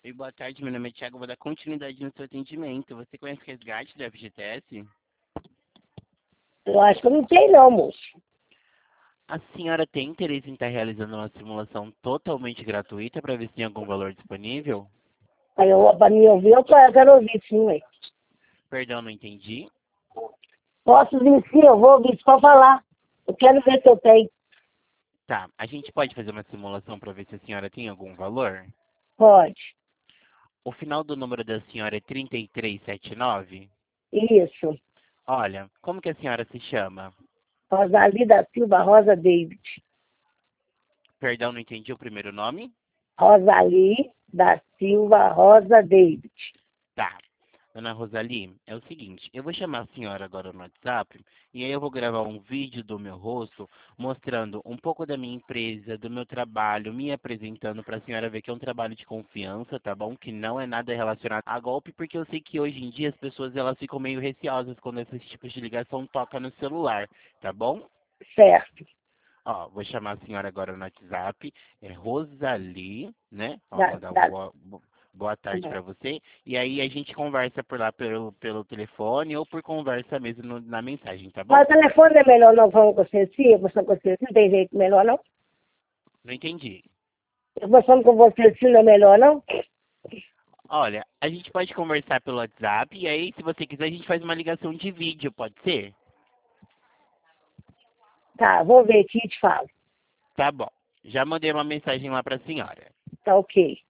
Oi, boa tarde, meu nome é Thiago, vou dar continuidade no seu atendimento. Você conhece o resgate da FGTS? Eu acho que eu não sei não, moço. A senhora tem interesse em estar realizando uma simulação totalmente gratuita para ver se tem algum valor disponível? Aí pra me ouvir, eu quero ouvir sim, ué. Perdão, não entendi. Posso vir sim, eu vou ouvir, só falar. Eu quero ver se eu tenho. Tá, a gente pode fazer uma simulação para ver se a senhora tem algum valor? Pode. O final do número da senhora é 3379? Isso. Olha, como que a senhora se chama? Rosali da Silva Rosa David. Perdão, não entendi o primeiro nome? Rosali da Silva Rosa David. Tá. Dona Rosali, é o seguinte, eu vou chamar a senhora agora no WhatsApp e aí eu vou gravar um vídeo do meu rosto mostrando um pouco da minha empresa, do meu trabalho, me apresentando para a senhora ver que é um trabalho de confiança, tá bom? Que não é nada relacionado a golpe, porque eu sei que hoje em dia as pessoas elas ficam meio receosas quando esses tipos de ligação toca no celular, tá bom? Certo. Ó, vou chamar a senhora agora no WhatsApp, é Rosali, né? Ó, Da, vou dar um da, boa tarde para você. E aí a gente conversa por lá pelo telefone ou por conversa mesmo na mensagem, tá bom? Mas o telefone é melhor não, vamos conhecer, você conhecer, não tem jeito melhor não? Não entendi. Eu conversando com você, se não é melhor não? Olha, a gente pode conversar pelo WhatsApp e aí, se você quiser, a gente faz uma ligação de vídeo, pode ser? Tá, vou ver aqui e te falo. Tá bom. Já mandei uma mensagem lá para a senhora. Tá ok.